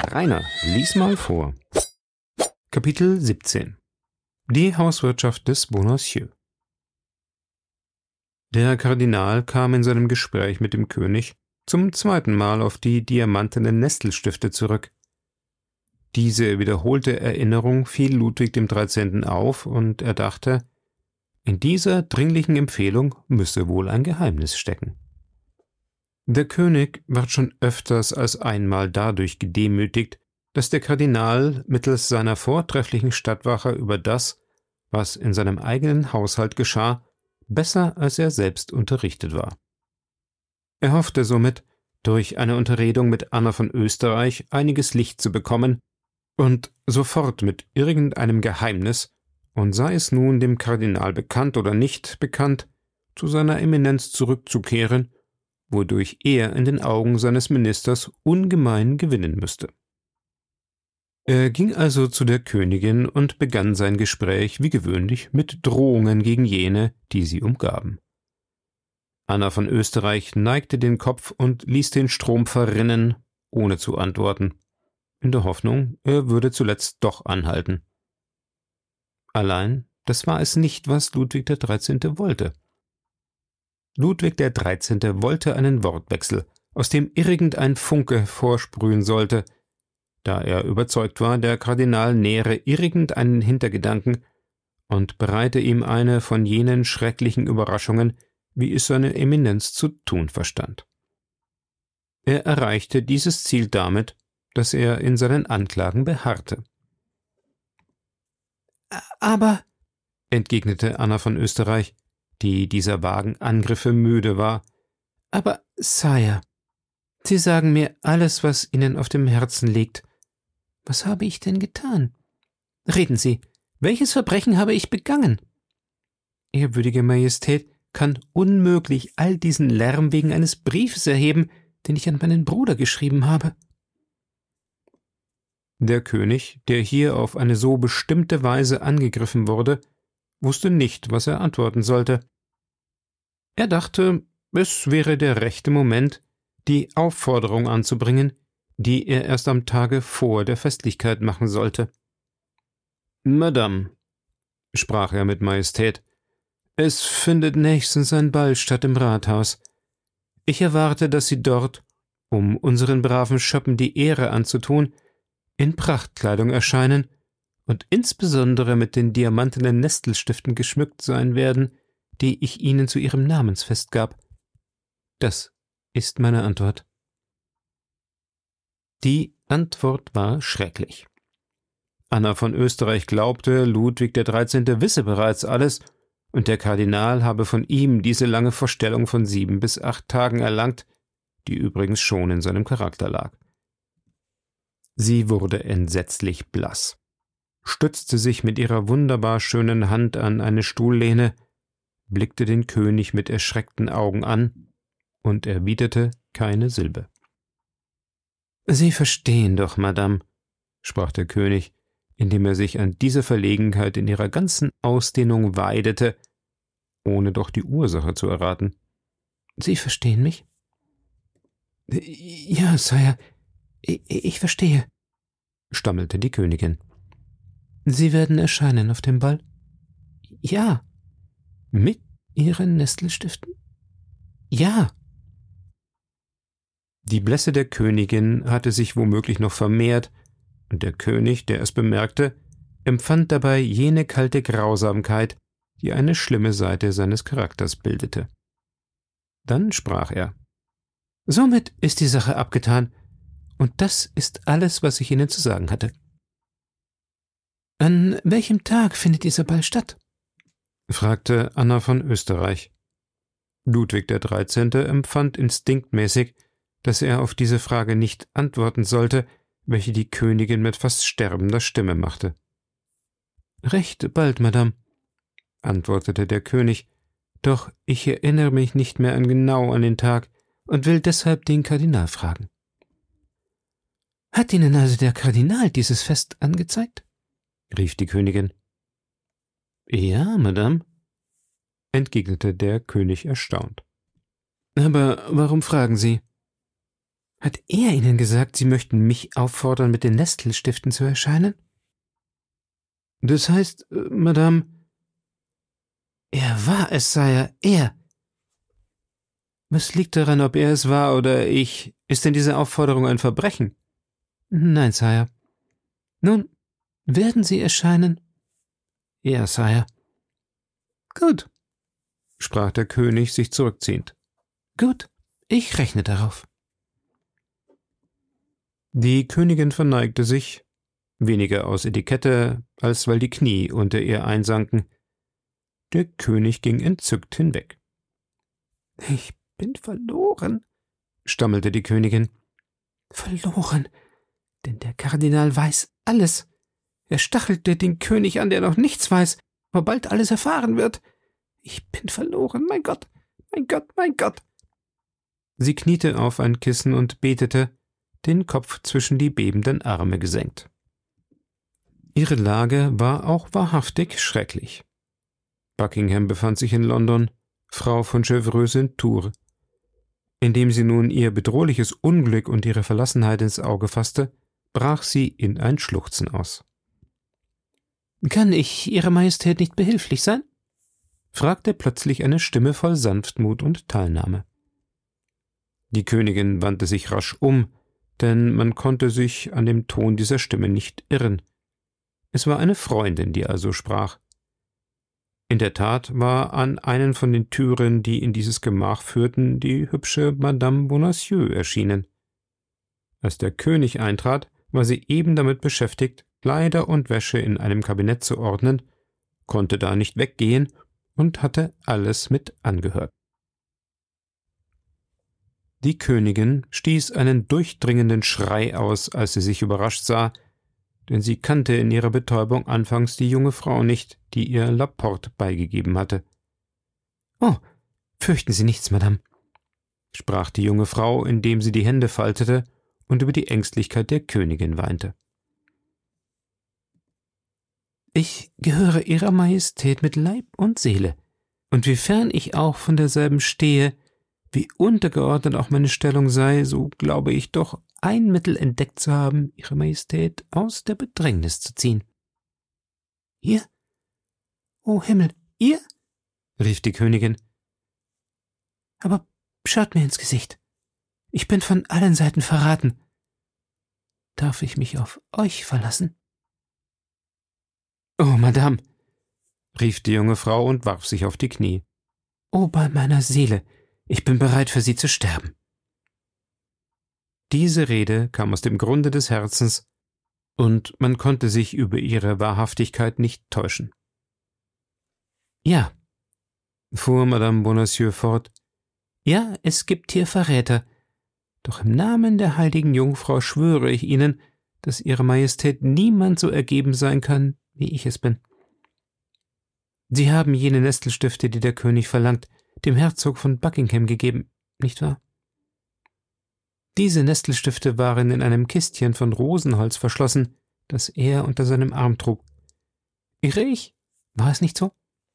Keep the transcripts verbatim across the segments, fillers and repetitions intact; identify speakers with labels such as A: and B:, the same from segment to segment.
A: Rainer, lies mal vor. Kapitel siebzehn. Die Hauswirtschaft des Bonacieux. Der Kardinal kam in seinem Gespräch mit dem König zum zweiten Mal auf die diamantenen Nestelstifte zurück. Diese wiederholte Erinnerung fiel Ludwig dem Dreizehnten auf, und er dachte, in dieser dringlichen Empfehlung müsse wohl ein Geheimnis stecken. Der König ward schon öfters als einmal dadurch gedemütigt, dass der Kardinal mittels seiner vortrefflichen Stadtwache über das, was in seinem eigenen Haushalt geschah, besser als er selbst unterrichtet war. Er hoffte somit, durch eine Unterredung mit Anna von Österreich einiges Licht zu bekommen und sofort mit irgendeinem Geheimnis, und sei es nun dem Kardinal bekannt oder nicht bekannt, zu seiner Eminenz zurückzukehren, wodurch er in den Augen seines Ministers ungemein gewinnen müsste. Er ging also zu der Königin und begann sein Gespräch wie gewöhnlich mit Drohungen gegen jene, die sie umgaben. Anna von Österreich neigte den Kopf und ließ den Strom verrinnen, ohne zu antworten, in der Hoffnung, er würde zuletzt doch anhalten. Allein, das war es nicht, was Ludwig der Dreizehnte wollte. Ludwig der Dreizehnte wollte einen Wortwechsel, aus dem irgendein Funke vorsprühen sollte, da er überzeugt war, der Kardinal nähere irgendeinen Hintergedanken und bereite ihm eine von jenen schrecklichen Überraschungen, wie es seine Eminenz zu tun verstand. Er erreichte dieses Ziel damit, dass er in seinen Anklagen beharrte. »Aber«, entgegnete Anna von Österreich, die dieser vagen Angriffe müde war, »aber, Sire, Sie sagen mir alles, was Ihnen auf dem Herzen liegt. Was habe ich denn getan? Reden Sie, welches Verbrechen habe ich begangen? Ehrwürdige Majestät kann unmöglich all diesen Lärm wegen eines Briefes erheben, den ich an meinen Bruder geschrieben habe.« Der König, der hier auf eine so bestimmte Weise angegriffen wurde, wusste nicht, was er antworten sollte. Er dachte, es wäre der rechte Moment, die Aufforderung anzubringen, die er erst am Tage vor der Festlichkeit machen sollte. »Madame«, sprach er mit Majestät, »es findet nächstens ein Ball statt im Rathaus. Ich erwarte, dass Sie dort, um unseren braven Schöppen die Ehre anzutun, in Prachtkleidung erscheinen und insbesondere mit den diamantenen Nestelstiften geschmückt sein werden, die ich Ihnen zu Ihrem Namensfest gab. Das ist meine Antwort.« Die Antwort war schrecklich. Anna von Österreich glaubte, Ludwig der Dreizehnte wisse bereits alles, und der Kardinal habe von ihm diese lange Verstellung von sieben bis acht Tagen erlangt, die übrigens schon in seinem Charakter lag. Sie wurde entsetzlich blass, stützte sich mit ihrer wunderbar schönen Hand an eine Stuhllehne, blickte den König mit erschreckten Augen an und erwiderte keine Silbe. »Sie verstehen doch, Madame«, sprach der König, indem er sich an dieser Verlegenheit in ihrer ganzen Ausdehnung weidete, ohne doch die Ursache zu erraten. »Sie verstehen mich?« »Ja, Sire, ich, ich verstehe«, stammelte die Königin. »Sie werden erscheinen auf dem Ball?« »Ja.« »Mit Ihren Nestelstiften?« »Ja.« Die Blässe der Königin hatte sich womöglich noch vermehrt, und der König, der es bemerkte, empfand dabei jene kalte Grausamkeit, die eine schlimme Seite seines Charakters bildete. Dann sprach er: »Somit ist die Sache abgetan, und das ist alles, was ich Ihnen zu sagen hatte.« »An welchem Tag findet dieser Ball statt?« fragte Anna von Österreich. Ludwig der Dreizehnte empfand instinktmäßig, dass er auf diese Frage nicht antworten sollte, welche die Königin mit fast sterbender Stimme machte. »Recht bald, Madame«, antwortete der König, »doch ich erinnere mich nicht mehr an genau an den Tag und will deshalb den Kardinal fragen.« »Hat Ihnen also der Kardinal dieses Fest angezeigt?« rief die Königin. »Ja, Madame«, entgegnete der König erstaunt. »Aber warum fragen Sie?« Hat er Ihnen gesagt, Sie möchten mich auffordern, mit den Nestelstiften zu erscheinen? Das heißt, äh, Madame, er war es, Sire, er. Was liegt daran, ob er es war oder ich? Ist denn diese Aufforderung ein Verbrechen? Nein, Sire. Nun, werden Sie erscheinen? Ja, Sire. Gut, sprach der König, sich zurückziehend. Gut, ich rechne darauf. Die Königin verneigte sich, weniger aus Etikette, als weil die Knie unter ihr einsanken. Der König ging entzückt hinweg. »Ich bin verloren«, stammelte die Königin. »Verloren, denn der Kardinal weiß alles. Er stachelte den König an, der noch nichts weiß, aber bald alles erfahren wird. Ich bin verloren, mein Gott, mein Gott, mein Gott.« Sie kniete auf ein Kissen und betete, den Kopf zwischen die bebenden Arme gesenkt. Ihre Lage war auch wahrhaftig schrecklich. Buckingham befand sich in London, Frau von Chevreuse in Tours. Indem sie nun ihr bedrohliches Unglück und ihre Verlassenheit ins Auge fasste, brach sie in ein Schluchzen aus. »Kann ich Ihrer Majestät nicht behilflich sein?« fragte plötzlich eine Stimme voll Sanftmut und Teilnahme. Die Königin wandte sich rasch um, denn man konnte sich an dem Ton dieser Stimme nicht irren. Es war eine Freundin, die also sprach. In der Tat war an einen von den Türen, die in dieses Gemach führten, die hübsche Madame Bonacieux erschienen. Als der König eintrat, war sie eben damit beschäftigt, Kleider und Wäsche in einem Kabinett zu ordnen, konnte da nicht weggehen und hatte alles mit angehört. Die Königin stieß einen durchdringenden Schrei aus, als sie sich überrascht sah, denn sie kannte in ihrer Betäubung anfangs die junge Frau nicht, die ihr Laporte beigegeben hatte. »Oh, fürchten Sie nichts, Madame«, sprach die junge Frau, indem sie die Hände faltete und über die Ängstlichkeit der Königin weinte. »Ich gehöre Ihrer Majestät mit Leib und Seele, und wiefern ich auch von derselben stehe, wie untergeordnet auch meine Stellung sei, so glaube ich doch, ein Mittel entdeckt zu haben, Ihre Majestät aus der Bedrängnis zu ziehen.« »Ihr? O Himmel, ihr?« rief die Königin. »Aber schaut mir ins Gesicht. Ich bin von allen Seiten verraten. Darf ich mich auf euch verlassen?« »Oh, Madame«, rief die junge Frau und warf sich auf die Knie. »Oh, bei meiner Seele, ich bin bereit, für Sie zu sterben.« Diese Rede kam aus dem Grunde des Herzens, und man konnte sich über ihre Wahrhaftigkeit nicht täuschen. »Ja«, fuhr Madame Bonacieux fort, »ja, es gibt hier Verräter, doch im Namen der heiligen Jungfrau schwöre ich Ihnen, dass Ihre Majestät niemand so ergeben sein kann, wie ich es bin. Sie haben jene Nestelstifte, die der König verlangt, dem Herzog von Buckingham gegeben, nicht wahr? Diese Nestelstifte waren in einem Kistchen von Rosenholz verschlossen, das er unter seinem Arm trug. Irre ich? War es nicht so?«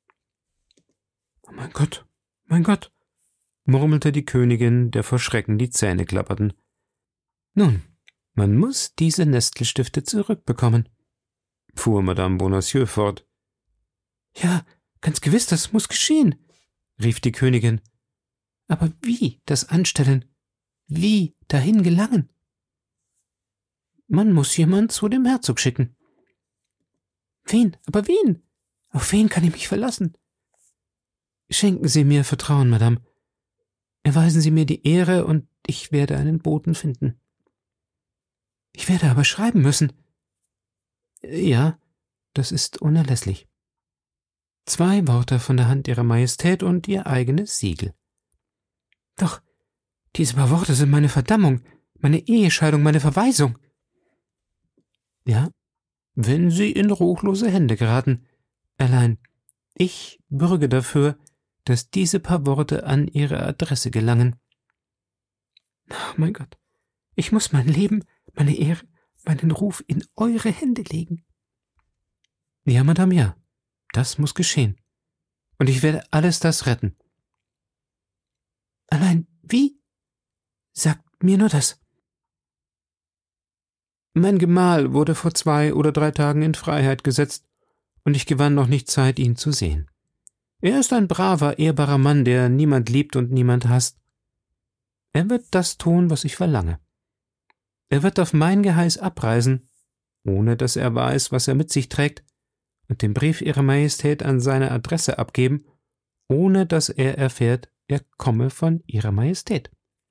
A: »Oh mein Gott, mein Gott«, murmelte die Königin, der vor Schrecken die Zähne klapperten. »Nun, man muss diese Nestelstifte zurückbekommen«, fuhr Madame Bonacieux fort. »Ja, ganz gewiss, das muss geschehen«, rief die Königin. »Aber wie das anstellen? Wie dahin gelangen?« »Man muss jemand zu dem Herzog schicken.« »Wen? Aber wen? Auf wen kann ich mich verlassen?« »Schenken Sie mir Vertrauen, Madame. Erweisen Sie mir die Ehre, und ich werde einen Boten finden.« »Ich werde aber schreiben müssen.« »Ja, das ist unerlässlich. Zwei Worte von der Hand Ihrer Majestät und Ihr eigenes Siegel.« »Doch, diese paar Worte sind meine Verdammung, meine Ehescheidung, meine Verweisung.« »Ja, wenn Sie in ruchlose Hände geraten. Allein, ich bürge dafür, dass diese paar Worte an Ihre Adresse gelangen.« »Oh mein Gott, ich muss mein Leben, meine Ehre, meinen Ruf in eure Hände legen.« »Ja, Madame, ja, das muss geschehen. Und ich werde alles das retten.« »Allein, wie? Sagt mir nur das.« »Mein Gemahl wurde vor zwei oder drei Tagen in Freiheit gesetzt, und ich gewann noch nicht Zeit, ihn zu sehen. Er ist ein braver, ehrbarer Mann, der niemand liebt und niemand hasst. Er wird das tun, was ich verlange. Er wird auf mein Geheiß abreisen, ohne dass er weiß, was er mit sich trägt, und den Brief Ihrer Majestät an seine Adresse abgeben, ohne dass er erfährt, er komme von Ihrer Majestät.«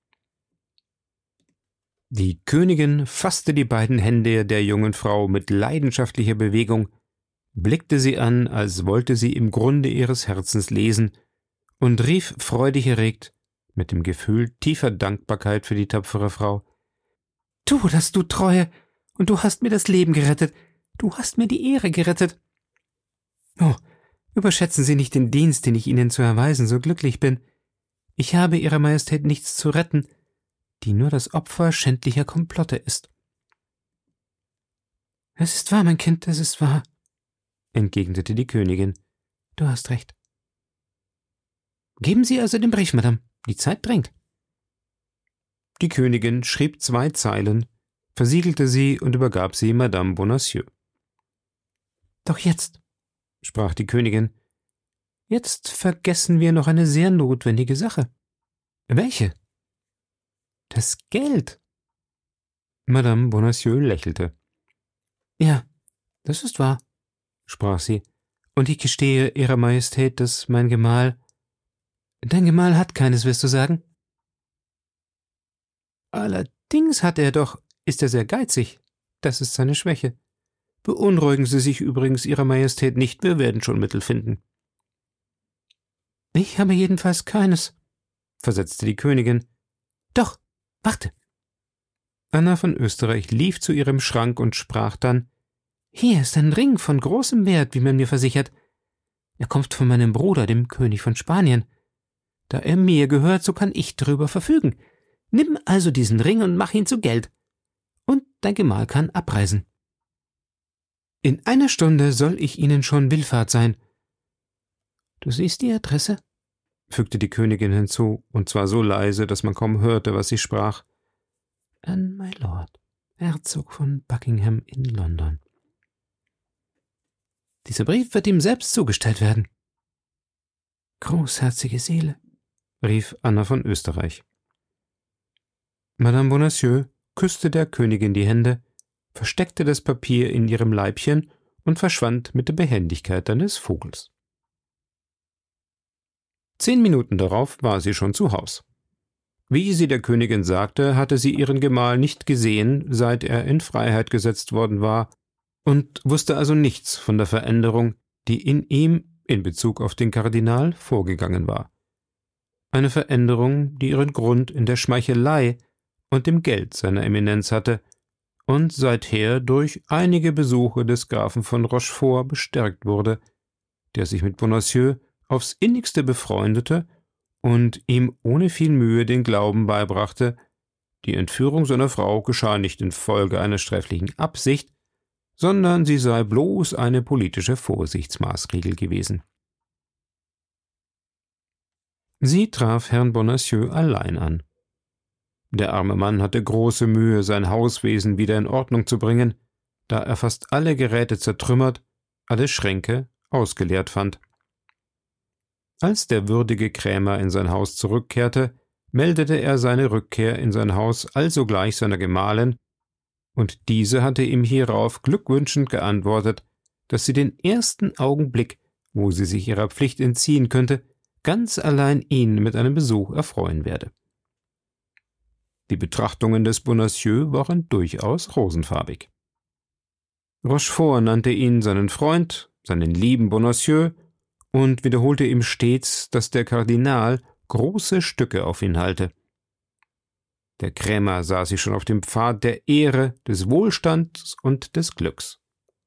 A: Die Königin fasste die beiden Hände der jungen Frau mit leidenschaftlicher Bewegung, blickte sie an, als wollte sie im Grunde ihres Herzens lesen, und rief freudig erregt, mit dem Gefühl tiefer Dankbarkeit für die tapfere Frau: »Tu das, du Treue, und du hast mir das Leben gerettet, du hast mir die Ehre gerettet. Oh, überschätzen Sie nicht den Dienst, den ich Ihnen zu erweisen so glücklich bin. Ich habe Ihrer Majestät nichts zu retten, die nur das Opfer schändlicher Komplotte ist.« »Es ist wahr, mein Kind, es ist wahr«, entgegnete die Königin. »Du hast recht. Geben Sie also den Brief, Madame, die Zeit drängt.« Die Königin schrieb zwei Zeilen, versiegelte sie und übergab sie Madame Bonacieux. »Doch jetzt«, sprach die Königin, »jetzt vergessen wir noch eine sehr notwendige Sache.« »Welche?« »Das Geld.« Madame Bonacieux lächelte. »Ja, das ist wahr«, sprach sie, »und ich gestehe Ihrer Majestät, dass mein Gemahl...« »Dein Gemahl hat keines, wirst du sagen?« »Allerdings hat er doch, ist er sehr geizig. Das ist seine Schwäche. Beunruhigen Sie sich übrigens, Ihrer Majestät, nicht, wir werden schon Mittel finden.« »Ich habe jedenfalls keines«, versetzte die Königin. »Doch, warte!« Anna von Österreich lief zu ihrem Schrank und sprach dann: »Hier ist ein Ring von großem Wert, wie man mir versichert. Er kommt von meinem Bruder, dem König von Spanien. Da er mir gehört, so kann ich darüber verfügen. Nimm also diesen Ring und mach ihn zu Geld. Und dein Gemahl kann abreisen. In einer Stunde soll ich Ihnen schon Willfahrt sein. Du siehst die Adresse?« fügte die Königin hinzu, und zwar so leise, dass man kaum hörte, was sie sprach. »An my Lord, Herzog von Buckingham in London. Dieser Brief wird ihm selbst zugestellt werden.« »Großherzige Seele«, rief Anna von Österreich. Madame Bonacieux küsste der Königin die Hände, versteckte das Papier in ihrem Leibchen und verschwand mit der Behendigkeit eines Vogels. Zehn Minuten darauf war sie schon zu Haus. Wie sie der Königin sagte, hatte sie ihren Gemahl nicht gesehen, seit er in Freiheit gesetzt worden war, und wusste also nichts von der Veränderung, die in ihm in Bezug auf den Kardinal vorgegangen war. Eine Veränderung, die ihren Grund in der Schmeichelei und dem Geld seiner Eminenz hatte und seither durch einige Besuche des Grafen von Rochefort bestärkt wurde, der sich mit Bonacieux aufs innigste befreundete und ihm ohne viel Mühe den Glauben beibrachte, die Entführung seiner Frau geschah nicht infolge einer sträflichen Absicht, sondern sie sei bloß eine politische Vorsichtsmaßregel gewesen. Sie traf Herrn Bonacieux allein an. Der arme Mann hatte große Mühe, sein Hauswesen wieder in Ordnung zu bringen, da er fast alle Geräte zertrümmert, alle Schränke ausgeleert fand. Als der würdige Krämer in sein Haus zurückkehrte, meldete er seine Rückkehr in sein Haus alsogleich seiner Gemahlin, und diese hatte ihm hierauf glückwünschend geantwortet, dass sie den ersten Augenblick, wo sie sich ihrer Pflicht entziehen könnte, ganz allein ihn mit einem Besuch erfreuen werde. Die Betrachtungen des Bonacieux waren durchaus rosenfarbig. Rochefort nannte ihn seinen Freund, seinen lieben Bonacieux, und wiederholte ihm stets, dass der Kardinal große Stücke auf ihn halte. Der Krämer sah sich schon auf dem Pfad der Ehre, des Wohlstands und des Glücks.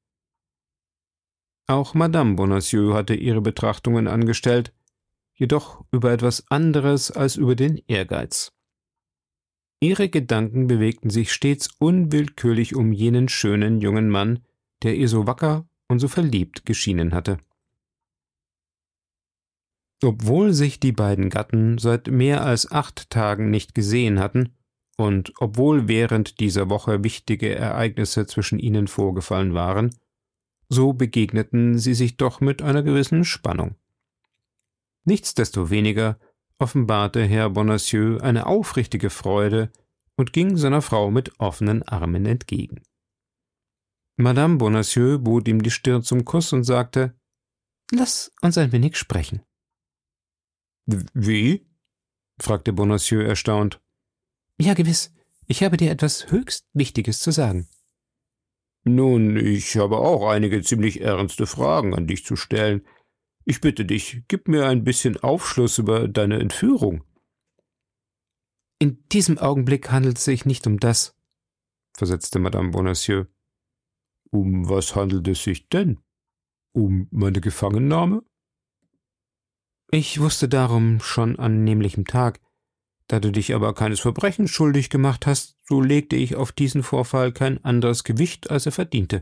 A: Auch Madame Bonacieux hatte ihre Betrachtungen angestellt, jedoch über etwas anderes als über den Ehrgeiz. Ihre Gedanken bewegten sich stets unwillkürlich um jenen schönen jungen Mann, der ihr so wacker und so verliebt geschienen hatte. Obwohl sich die beiden Gatten seit mehr als acht Tagen nicht gesehen hatten und obwohl während dieser Woche wichtige Ereignisse zwischen ihnen vorgefallen waren, so begegneten sie sich doch mit einer gewissen Spannung. Nichtsdestoweniger offenbarte Herr Bonacieux eine aufrichtige Freude und ging seiner Frau mit offenen Armen entgegen. Madame Bonacieux bot ihm die Stirn zum Kuss und sagte: »Lass uns ein wenig sprechen.« »Wie?« fragte Bonacieux erstaunt. »Ja, gewiss. Ich habe dir etwas höchst Wichtiges zu sagen.« »Nun, ich habe auch einige ziemlich ernste Fragen an dich zu stellen. Ich bitte dich, gib mir ein bisschen Aufschluss über deine Entführung.« »In diesem Augenblick handelt es sich nicht um das«, versetzte Madame Bonacieux. »Um was handelt es sich denn? Um meine Gefangennahme?« »Ich wusste darum schon an nämlichem Tag. Da du dich aber keines Verbrechens schuldig gemacht hast, so legte ich auf diesen Vorfall kein anderes Gewicht, als er verdiente.«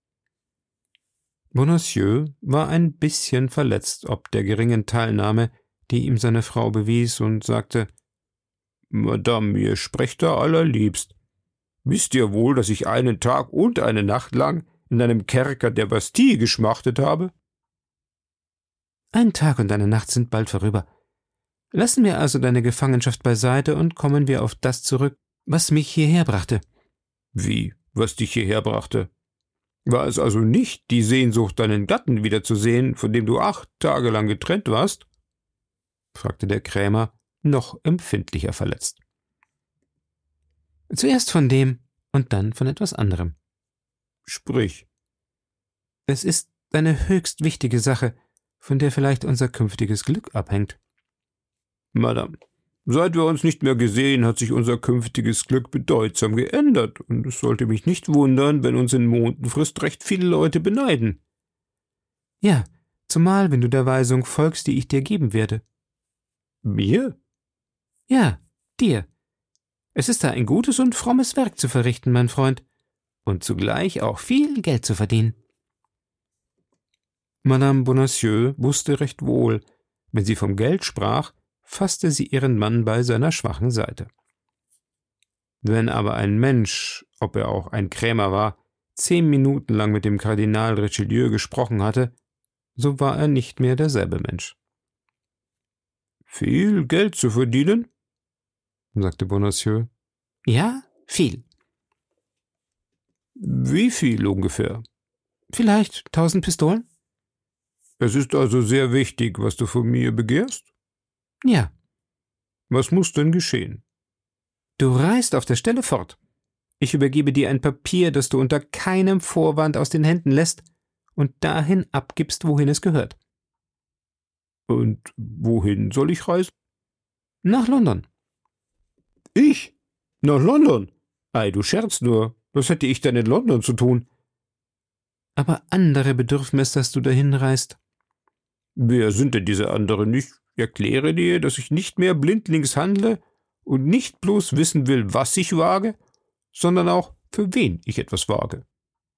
A: Bonacieux war ein bisschen verletzt ob der geringen Teilnahme, die ihm seine Frau bewies, und sagte: »Madame, ihr sprecht da allerliebst. Wisst ihr wohl, dass ich einen Tag und eine Nacht lang in einem Kerker der Bastille geschmachtet habe?« »Ein Tag und eine Nacht sind bald vorüber. Lassen wir also deine Gefangenschaft beiseite und kommen wir auf das zurück, was mich hierher brachte.« »Wie, was dich hierher brachte? War es also nicht die Sehnsucht, deinen Gatten wiederzusehen, von dem du acht Tage lang getrennt warst?« fragte der Krämer, noch empfindlicher verletzt. »Zuerst von dem und dann von etwas anderem.« »Sprich.« »Es ist eine höchst wichtige Sache, von der vielleicht unser künftiges Glück abhängt.« »Madame, seit wir uns nicht mehr gesehen, hat sich unser künftiges Glück bedeutsam geändert, und es sollte mich nicht wundern, wenn uns in Mondenfrist recht viele Leute beneiden.« »Ja, zumal wenn du der Weisung folgst, die ich dir geben werde.« »Mir?« »Ja, dir. Es ist da ein gutes und frommes Werk zu verrichten, mein Freund, und zugleich auch viel Geld zu verdienen.« Madame Bonacieux wusste recht wohl, wenn sie vom Geld sprach, fasste sie ihren Mann bei seiner schwachen Seite. Wenn aber ein Mensch, ob er auch ein Krämer war, zehn Minuten lang mit dem Kardinal Richelieu gesprochen hatte, so war er nicht mehr derselbe Mensch. »Viel Geld zu verdienen?« sagte Bonacieux. »Ja, viel.« »Wie viel ungefähr?« »Vielleicht tausend Pistolen.« »Es ist also sehr wichtig, was du von mir begehrst?« »Ja.« »Was muss denn geschehen?« »Du reist auf der Stelle fort. Ich übergebe dir ein Papier, das du unter keinem Vorwand aus den Händen lässt und dahin abgibst, wohin es gehört.« »Und wohin soll ich reisen?« »Nach London.« »Ich? Nach London? Ei, du scherzt nur. Was hätte ich denn in London zu tun?« »Aber andere bedürfen es, dass du dahin reist.« »Wer sind denn diese anderen? Ich erkläre dir, dass ich nicht mehr blindlings handle und nicht bloß wissen will, was ich wage, sondern auch, für wen ich etwas wage.«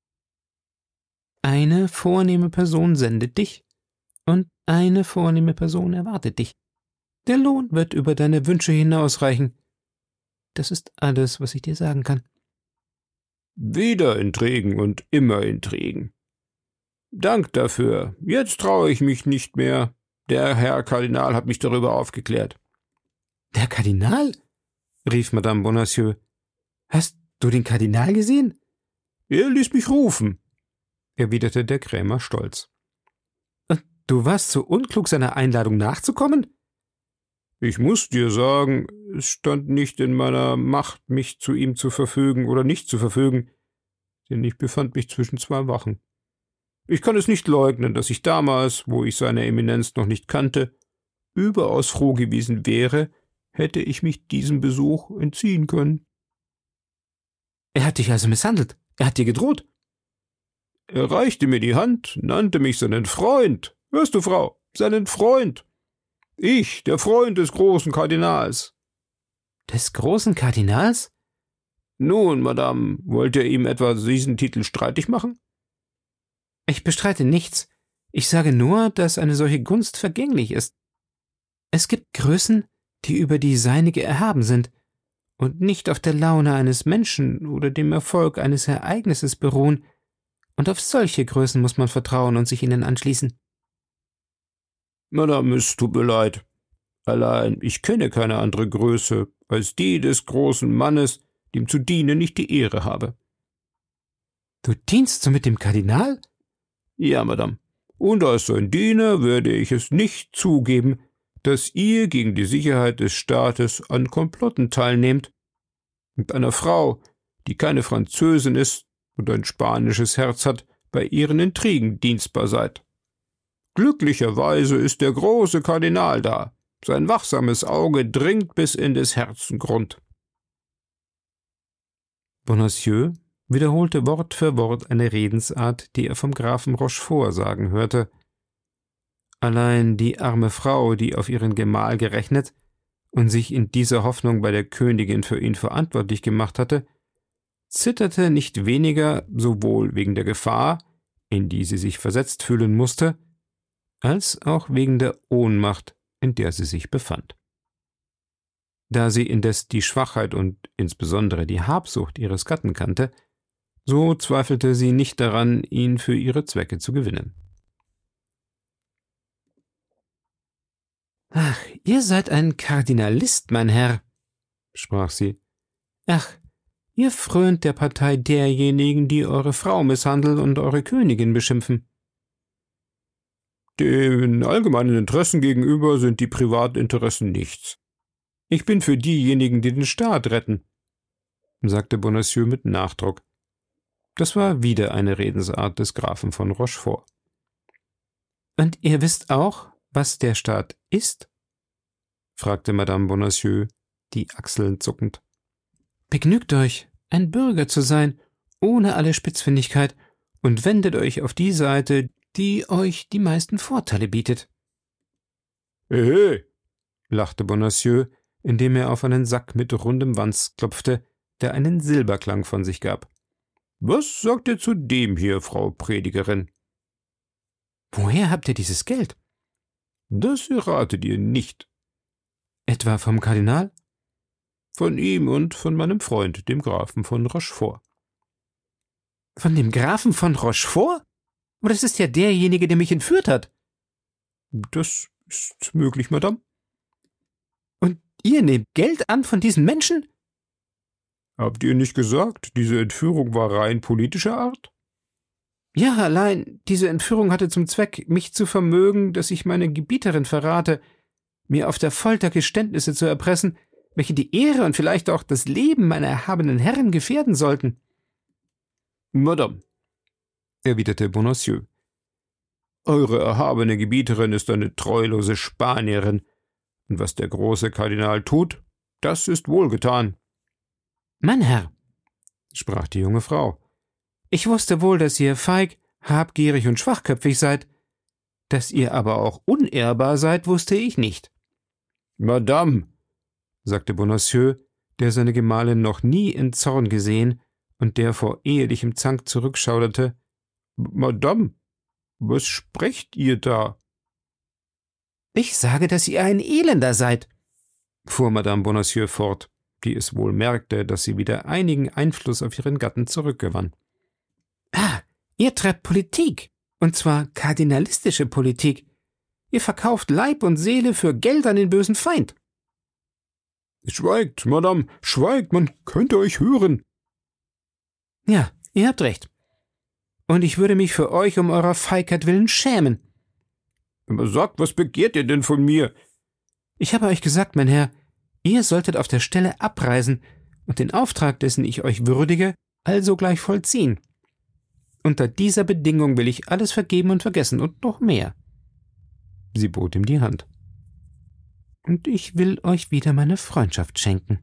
A: »Eine vornehme Person sendet dich, und eine vornehme Person erwartet dich. Der Lohn wird über deine Wünsche hinausreichen. Das ist alles, was ich dir sagen kann.« »Wieder Intrigen und immer Intrigen. Dank dafür. Jetzt traue ich mich nicht mehr. Der Herr Kardinal hat mich darüber aufgeklärt.« »Der Kardinal?« rief Madame Bonacieux. »Hast du den Kardinal gesehen?« »Er ließ mich rufen«, erwiderte der Krämer stolz. »Und du warst so unklug, seiner Einladung nachzukommen?« »Ich muß dir sagen, es stand nicht in meiner Macht, mich zu ihm zu verfügen oder nicht zu verfügen, denn ich befand mich zwischen zwei Wachen. Ich kann es nicht leugnen, dass ich damals, wo ich seine Eminenz noch nicht kannte, überaus froh gewesen wäre, hätte ich mich diesem Besuch entziehen können.« »Er hat dich also misshandelt? Er hat dir gedroht?« »Er reichte mir die Hand, nannte mich seinen Freund. Hörst du, Frau, seinen Freund. Ich, der Freund des großen Kardinals.« »Des großen Kardinals?« »Nun, Madame, wollt ihr ihm etwa diesen Titel streitig machen?« »Ich bestreite nichts. Ich sage nur, dass eine solche Gunst vergänglich ist. Es gibt Größen, die über die seinige erhaben sind, und nicht auf der Laune eines Menschen oder dem Erfolg eines Ereignisses beruhen, und auf solche Größen muss man vertrauen und sich ihnen anschließen.
B: Madame, es tut mir leid. Allein ich kenne keine andere Größe als die des großen Mannes, dem zu dienen ich die Ehre habe.
A: Du dienst so mit dem Kardinal?
B: Ja, Madame. Und als sein Diener werde ich es nicht zugeben, dass ihr gegen die Sicherheit des Staates an Komplotten teilnehmt. Mit einer Frau, die keine Französin ist und ein spanisches Herz hat, bei ihren Intrigen dienstbar seid. Glücklicherweise ist der große Kardinal da. Sein wachsames Auge dringt bis in des Herzengrund.
A: Bonacieux wiederholte Wort für Wort eine Redensart, die er vom Grafen Rochefort sagen hörte. Allein die arme Frau, die auf ihren Gemahl gerechnet und sich in dieser Hoffnung bei der Königin für ihn verantwortlich gemacht hatte, zitterte nicht weniger sowohl wegen der Gefahr, in die sie sich versetzt fühlen musste, als auch wegen der Ohnmacht, in der sie sich befand. Da sie indes die Schwachheit und insbesondere die Habsucht ihres Gatten kannte, so zweifelte sie nicht daran, ihn für ihre Zwecke zu gewinnen. »Ach, ihr seid ein Kardinalist, mein Herr«, sprach sie. »Ach, ihr frönt der Partei derjenigen, die eure Frau misshandeln und eure Königin beschimpfen.«
B: »Den allgemeinen Interessen gegenüber sind die Privatinteressen nichts. Ich bin für diejenigen, die den Staat retten«,
A: sagte Bonacieux mit Nachdruck. Das war wieder eine Redensart des Grafen von Rochefort. »Und ihr wisst auch, was der Staat ist?« fragte Madame Bonacieux, die Achseln zuckend. »Begnügt euch, ein Bürger zu sein, ohne alle Spitzfindigkeit, und wendet euch auf die Seite, die euch die meisten Vorteile bietet.«
B: »Ehe«,
A: lachte Bonacieux, indem er auf einen Sack mit rundem Wams klopfte, der einen Silberklang von sich gab.
B: »Was sagt ihr zu dem hier, Frau Predigerin?«
A: »Woher habt ihr dieses Geld?«
B: »Das erratet ihr nicht.«
A: »Etwa vom Kardinal?«
B: »Von ihm und von meinem Freund, dem Grafen von Rochefort.«
A: »Von dem Grafen von Rochefort? Aber das ist ja derjenige, der mich entführt hat.«
B: »Das ist möglich, Madame.«
A: »Und ihr nehmt Geld an von diesen Menschen?«
B: »Habt ihr nicht gesagt, diese Entführung war rein politischer Art?«
A: »Ja, allein diese Entführung hatte zum Zweck, mich zu vermögen, dass ich meine Gebieterin verrate, mir auf der Folter Geständnisse zu erpressen, welche die Ehre und vielleicht auch das Leben meiner erhabenen Herren gefährden sollten.«
B: »Madame«, erwiderte Bonacieux, »eure erhabene Gebieterin ist eine treulose Spanierin, und was der große Kardinal tut, das ist wohlgetan.«
A: »Mein Herr«, sprach die junge Frau, »ich wusste wohl, dass ihr feig, habgierig und schwachköpfig seid. Dass ihr aber auch unehrbar seid, wusste ich nicht.«
B: »Madame«,
A: sagte Bonacieux, der seine Gemahlin noch nie in Zorn gesehen und der vor ehelichem Zank zurückschauderte,
B: »Madame, was sprecht ihr da?«
A: »Ich sage, dass ihr ein Elender seid«, fuhr Madame Bonacieux fort, die es wohl merkte, dass sie wieder einigen Einfluss auf ihren Gatten zurückgewann. »Ah, ihr treibt Politik, und zwar kardinalistische Politik. Ihr verkauft Leib und Seele für Geld an den bösen Feind.«
B: »Schweigt, Madame, schweigt, man könnte euch hören.«
A: »Ja, ihr habt recht. Und ich würde mich für euch um eurer Feigheit willen schämen.«
B: »Aber sagt, was begehrt ihr denn von mir?«
A: »Ich habe euch gesagt, mein Herr, ihr solltet auf der Stelle abreisen und den Auftrag, dessen ich euch würdige, alsogleich vollziehen. Unter dieser Bedingung will ich alles vergeben und vergessen und noch mehr.« Sie bot ihm die Hand. »Und ich will euch wieder meine Freundschaft schenken.«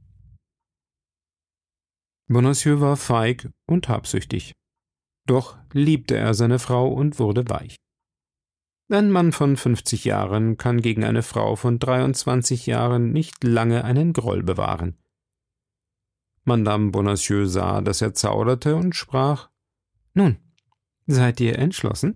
A: Bonacieux war feig und habsüchtig. Doch liebte er seine Frau und wurde weich. Ein Mann von fünfzig Jahren kann gegen eine Frau von dreiundzwanzig Jahren nicht lange einen Groll bewahren. Madame Bonacieux sah, dass er zauderte und sprach: »Nun, seid ihr entschlossen?«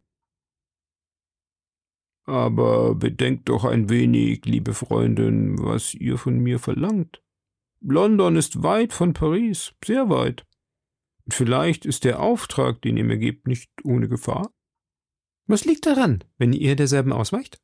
B: »Aber bedenkt doch ein wenig, liebe Freundin, was ihr von mir verlangt. London ist weit von Paris, sehr weit. Vielleicht ist der Auftrag, den ihr mir gebt, nicht ohne Gefahr?
A: Was liegt daran, wenn ihr derselben ausweicht?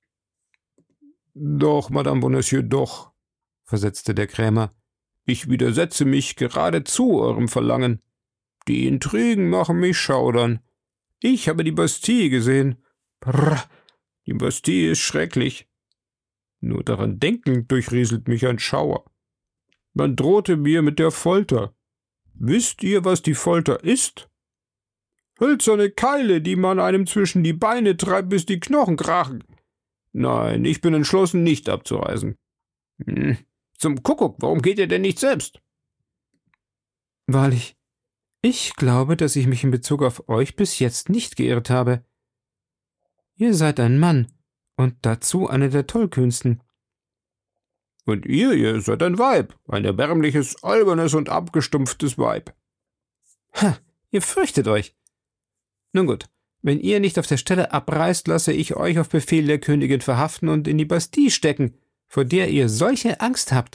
B: Doch, Madame Bonacieux, doch, versetzte der Krämer. Ich widersetze mich geradezu eurem Verlangen. Die Intrigen machen mich schaudern. Ich habe die Bastille gesehen. Brrr, die Bastille ist schrecklich. Nur daran denken durchrieselt mich ein Schauer. Man drohte mir mit der Folter. Wisst ihr, was die Folter ist? Hölzerne Keile, die man einem zwischen die Beine treibt, bis die Knochen krachen. Nein, ich bin entschlossen, nicht abzureisen. Hm. Zum Kuckuck, warum geht ihr denn nicht selbst?
A: Wahrlich, ich glaube, dass ich mich in Bezug auf euch bis jetzt nicht geirrt habe. Ihr seid ein Mann und dazu einer der tollkühnsten.
B: Und ihr, ihr seid ein Weib, ein erbärmliches, albernes und abgestumpftes Weib.
A: Ha, ihr fürchtet euch. Nun gut, wenn ihr nicht auf der Stelle abreist, lasse ich euch auf Befehl der Königin verhaften und in die Bastille stecken, vor der ihr solche Angst habt.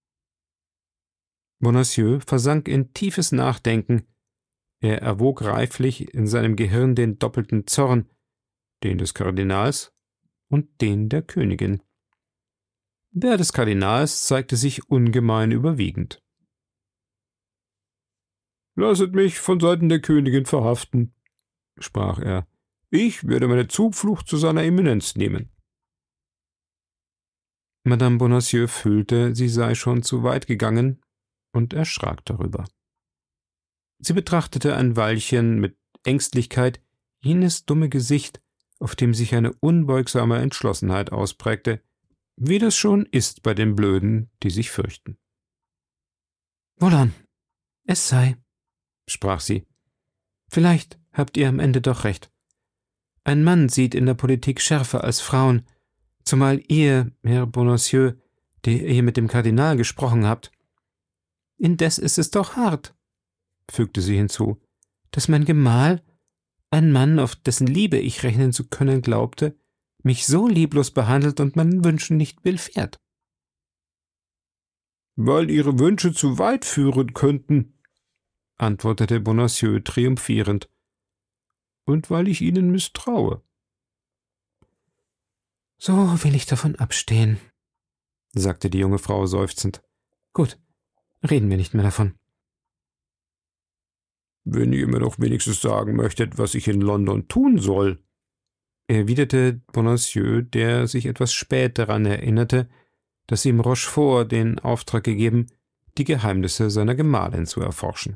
A: Bonacieux versank in tiefes Nachdenken. Er erwog reiflich in seinem Gehirn den doppelten Zorn, den des Kardinals und den der Königin. Der des Kardinals zeigte sich ungemein überwiegend.
B: »Lasset mich von Seiten der Königin verhaften«, sprach er. »Ich werde meine Zuflucht zu seiner Eminenz nehmen.«
A: Madame Bonacieux fühlte, sie sei schon zu weit gegangen und erschrak darüber. Sie betrachtete ein Weilchen mit Ängstlichkeit jenes dumme Gesicht, auf dem sich eine unbeugsame Entschlossenheit ausprägte, wie das schon ist bei den Blöden, die sich fürchten. »Wohlan, es sei«, sprach sie. »Vielleicht habt ihr am Ende doch recht. Ein Mann sieht in der Politik schärfer als Frauen, zumal ihr, Herr Bonacieux, der ihr mit dem Kardinal gesprochen habt. Indes ist es doch hart«, fügte sie hinzu, »dass mein Gemahl, ein Mann, auf dessen Liebe ich rechnen zu können glaubte, mich so lieblos behandelt und meinen Wünschen nicht willfährt.«
B: »Weil ihre Wünsche zu weit führen könnten«, antwortete Bonacieux triumphierend, »und weil ich ihnen misstraue.«
A: »So will ich davon abstehen«, sagte die junge Frau seufzend. »Gut, reden wir nicht mehr davon.«
B: »Wenn ihr mir doch wenigstens sagen möchtet, was ich in London tun soll«, erwiderte Bonacieux, der sich etwas spät daran erinnerte, dass ihm Rochefort den Auftrag gegeben, die Geheimnisse seiner Gemahlin zu erforschen.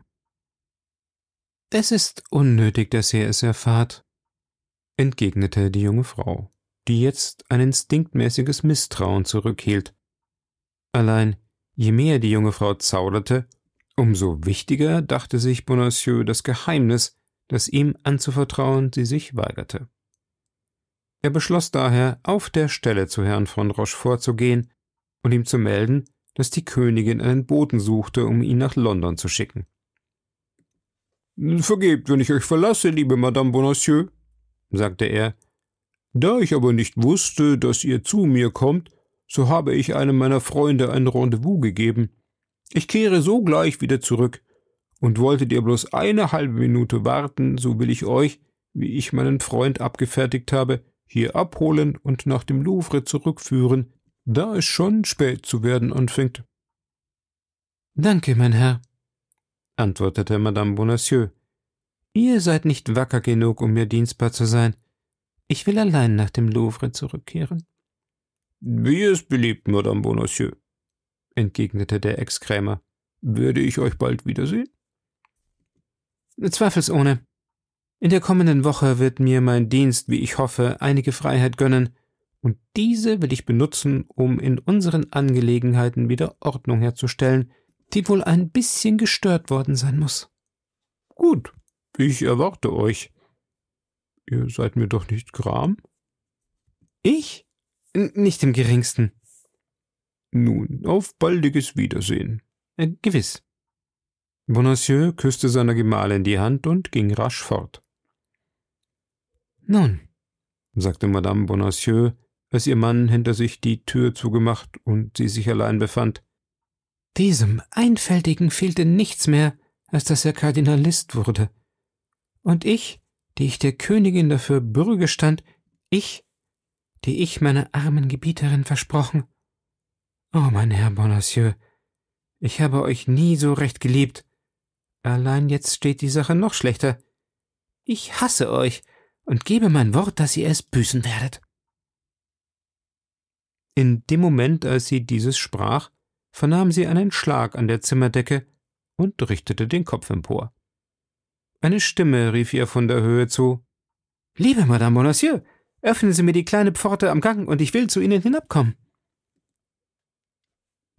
B: »Es ist unnötig, dass ihr es erfahrt«, entgegnete die junge Frau, die jetzt ein instinktmäßiges Misstrauen zurückhielt. Allein, je mehr die junge Frau zauderte, umso wichtiger dachte sich Bonacieux das Geheimnis, das ihm anzuvertrauen sie sich weigerte. Er beschloss daher, auf der Stelle zu Herrn von Rochefort zu gehen und ihm zu melden, dass die Königin einen Boten suchte, um ihn nach London zu schicken. »Vergebt, wenn ich euch verlasse, liebe Madame Bonacieux«, sagte er. »Da ich aber nicht wusste, dass ihr zu mir kommt, so habe ich einem meiner Freunde ein Rendezvous gegeben. Ich kehre sogleich wieder zurück, und wolltet ihr bloß eine halbe Minute warten, so will ich euch, wie ich meinen Freund abgefertigt habe, hier abholen und nach dem Louvre zurückführen, da es schon spät zu werden anfängt.«
A: »Danke, mein Herr«, antwortete Madame Bonacieux. »Ihr seid nicht wacker genug, um mir dienstbar zu sein. Ich will allein nach dem Louvre zurückkehren.«
B: »Wie es beliebt, Madame Bonacieux«, entgegnete der Ex-Krämer. »Werde ich euch bald wiedersehen?«
A: »Zweifelsohne. In der kommenden Woche wird mir mein Dienst, wie ich hoffe, einige Freiheit gönnen, und diese will ich benutzen, um in unseren Angelegenheiten wieder Ordnung herzustellen, die wohl ein bisschen gestört worden sein muss.«
B: »Gut, ich erwarte euch. Ihr seid mir doch nicht gram?«
A: »Ich? N- Nicht im geringsten.«
B: »Nun, auf baldiges Wiedersehen.«
A: Äh, »Gewiss.« Bonacieux küsste seiner Gemahlin die Hand und ging rasch fort. »Nun«, sagte Madame Bonacieux, als ihr Mann hinter sich die Tür zugemacht und sie sich allein befand, Diesem Einfältigen fehlte nichts mehr, als dass er Kardinalist wurde. Und ich, die ich der Königin dafür Bürge stand, ich, die ich meiner armen Gebieterin versprochen. Oh, mein Herr Bonacieux, ich habe euch nie so recht geliebt. Allein jetzt steht die Sache noch schlechter. Ich hasse euch und gebe mein Wort, dass ihr es büßen werdet.« In dem Moment, als sie dieses sprach, vernahm sie einen Schlag an der Zimmerdecke und richtete den Kopf empor. Eine Stimme rief ihr von der Höhe zu: »Liebe Madame Bonacieux, öffnen Sie mir die kleine Pforte am Gang, und ich will zu Ihnen hinabkommen.«